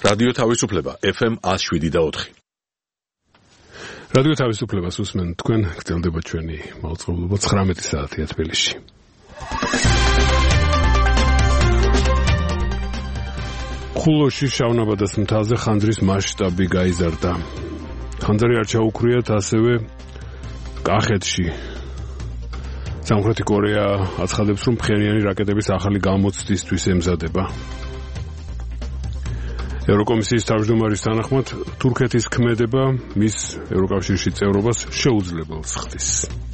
რადიო თავისუფლება FM 107.4. რადიო თავისუფლებას უსმენ თქვენ, გრძელდება ჩვენი მაუწყებლობა 19 საათია თბილისში. ხულოში შავნაბადას მთაზე ხანძრის მასშტაბი გაიზარდა. ხანძარი არ ჩაუქრიათ ასევე კახეთში. სამხრეთი კორეა აცხადებს, რომ ფხენიანი რაკეტების ახალი გამოცდისთვის ემზადება. ევროკომისიის თავმჯდომარის თანახმად თურქეთის ქმედება მის ევროკავშირში წევრობას შეუძლებელს ხდის.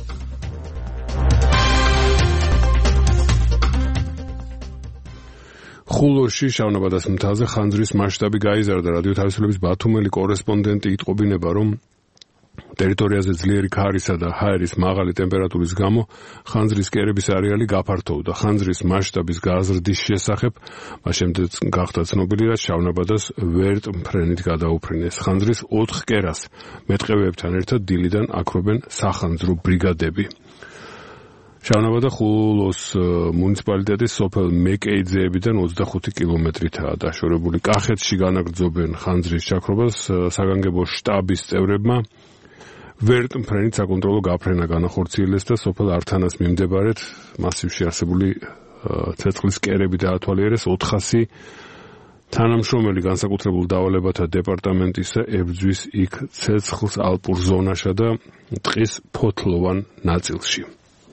ხულოში შავნაბადას მთაზე ხანძრის მასშტაბი გაიზარდა. რადიო თავისუფლების ბათუმელი კორესპონდენტი იტყობინება, რომ ტერიტორიაზე ძლიერი ქარისა და ჰაერის მაღალი ტემპერატურის გამო ხანძრის კერების არეალი გაფართოვდა. ხანძრის მასშტაბის გაზრდის შესახებ მას შემდეგ გახდა ცნობილი, რაც შავნაბადას ვერტმფრენით გადაუფრინეს. ხანძრის 4 კერას მეტყევეებთან ერთად დილიდან აქრობენ სახანძრო ბრიგადები. შავნაბადა ხულოს მუნიციპალიტეტის სოფელ მეკეიძეებიდან 25 კილომეტრითაა დაშორებული. კახეთში განაგრძობენ ხანძრის ჩაქრობას საგანგებო შტაბის წევრებმა. ვერტმფრენით საკონტროლო გაფრენა განახორციელეს და სოფელ ართანას მიმდებარედ მასივში არსებული ცეცხლის კერები დაათვალიერეს. 400 თანამშრომელი განსაკუთრებულ დავალებათა დეპარტამენტისა ებრძვის იქ ცეცხლს ალპურ ზონაშა და ტყის ფოთლოვან ნაწილში.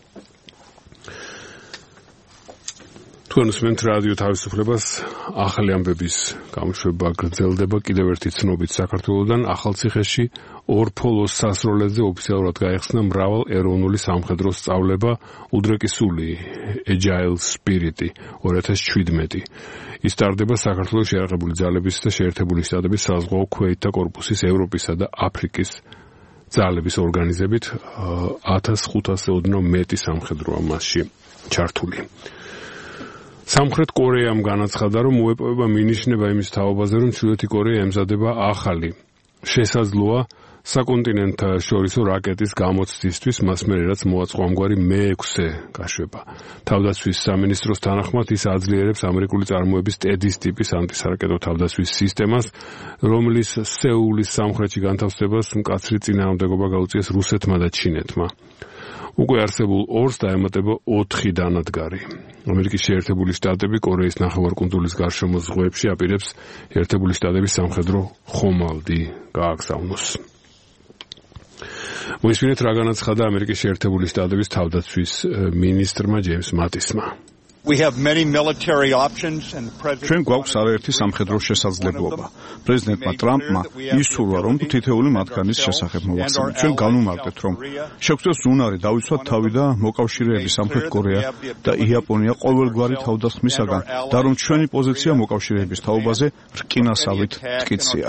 თქვენ უსმენთ რადიო თავისუფლებას. ახალი ამბების გამოშვება გრძელდება კიდევ ერთი ცნობით. საქართველოდან ახალციხეში ორფოლოს სასროლედზე ოფიციალურად გაიხსნა მრავალ ეროვნული სამხედრო სწავლება უდრეკისული Agile Spirit 2017. ის ტარდება საქართველოს შეიარაღებული ძალების და შეერთებული შტატების საზღვაო ქვეითთა კორპუსის ევროპისა და აფრიკის ძალების ორგანიზებით. 1500 ოდნავ მეტი სამხედროა მასში ჩართული. სამხრეთ კორეამ განაცხადა, რომ უეპოვება მინიშნება იმის თაობაზე, რომ ჩრდილოეთი კორეა ემზადება ახალი შესაძლოა საკონტინენტშორისო რაკეტის გამოცდისთვის, მას მერე რაც მოაწყო ამგვარი მე-6 გაშვება. თავდაცვის სამინისტროს თანახმად ის აძლიერებს ამერიკული წარმოების ტედის ტიპის ანტისარაკეტო თავდაცვის სისტემას, რომლის სეულის სამხრეთში განთავსებას მკაცრი წინააღმდეგობა გაუწიეს რუსეთმა და ჩინეთმა. უკვე არსებულ 2-ს დაემატება 4 დანადგარი. ამერიკის შეერთებული შტატები კორეის ნახევარკუნძულის გარშემო ზღვებში აპირებს შეერთებული შტატების სამხედრო ხომალდი გააგზავნოს. მოისმინეთ რა განაცხადა ამერიკის შეერთებული შტატების თავდაცვის მინისტრმა ჯეიმს მატისმა. ჩვენ გვაქვს არაერთი სამხედრო შესაძლებლობა. პრეზიდენტმა ტრამპმა ისურვა, რომ თითეული მათგანის შესახებ მოვახსენოთ. ჩვენ განვუმარტებთ, რომ შეგვწევს უნარი დავიცვათ თავი და მოკავშირეები სამხრეთ კორეა და იაპონია ყოველგვარი თავდასხმისაგან და რომ ჩვენი პოზიცია მოკავშირეების თაობაზე რკინასავით მტკიცეა.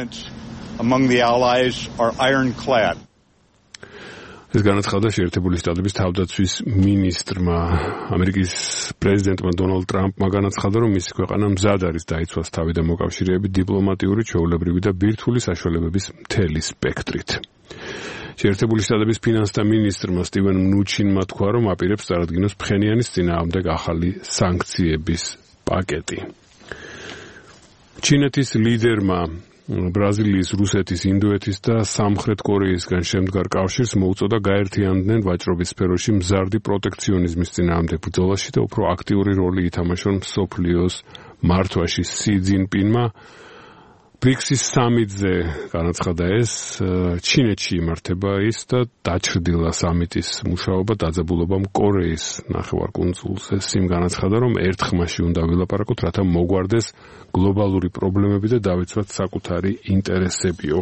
ეს განაცხადა შეერთებული შტატების თავდაცვის მინისტრმა. ამერიკის პრეზიდენტმა დონალდ ტრამპმა განაცხადა, რომ მისი ქვეყანა მზად არის დაიცვას თავი და მოკავშირეები დიპლომატიური, ჩვეულებრივი და ბირთვული საშუალებების მთელი სპექტრით. შეერთებული შტატების ფინანსთა მინისტრმა სტივენ მნუჩინმა თქვა, რომ აპირებს წარადგინოს ფხენიანის წინააღმდეგ ახალი სანქციების პაკეტი. ჩინეთის ლიდერმა ბრაზილიის, რუსეთის, ინდოეთის და სამხრეთ კორეისგან შემდგარ კავშირს მოუწოდა გაერთიანდნენ ვაჭრობის სფეროში მზარდი პროტექციონიზმის წინააღმდეგ ბრძოლაში და უფრო აქტიური როლი ითამაშონ მსოფლიოს მართვაში. სი ძინპინმა ბრიქსის სამიტზე განაცხადა ეს, ჩინეთში იმართება ის და დაჩრდილა სამიტის მუშაობა დაძაბულობამ კორეის ნახევარკუნძულზე. სიმ განაცხადა, რომ ერთ ხმაში უნდა ვილაპარაკოთ, რათა მოგვარდეს გლობალური პრობლემები და დავიცვათ საკუთარი ინტერესებიო.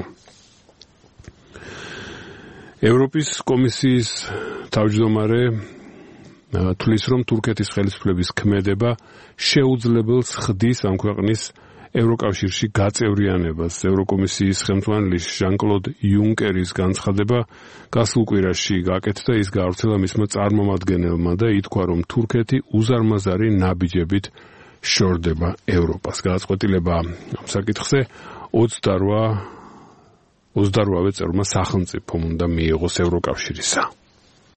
ევროპის კომისიის თავმჯდომარე თვლის, რომ თურქეთის ხელისუფლების ქმედება შეუძლებელს ხდის ამ ქვეყნის ევროკავშირში გაწევრიანებას. ევროკომისიის ხელმძღვანელი ჟან-კლოდ იუნკერის განცხადება გასულ კვირაში გაკეთდა ის გაავრცელა მისმა წარმომადგენელმა და ითქვა, რომ თურქეთი უზარმაზარი ნაბიჯებით შორდება ევროპას. გადაწყვეტილება ამ საკითხზე 28-ვე წევრმა სახელმწიფომ უნდა მიიღოს ევროკავშირისა.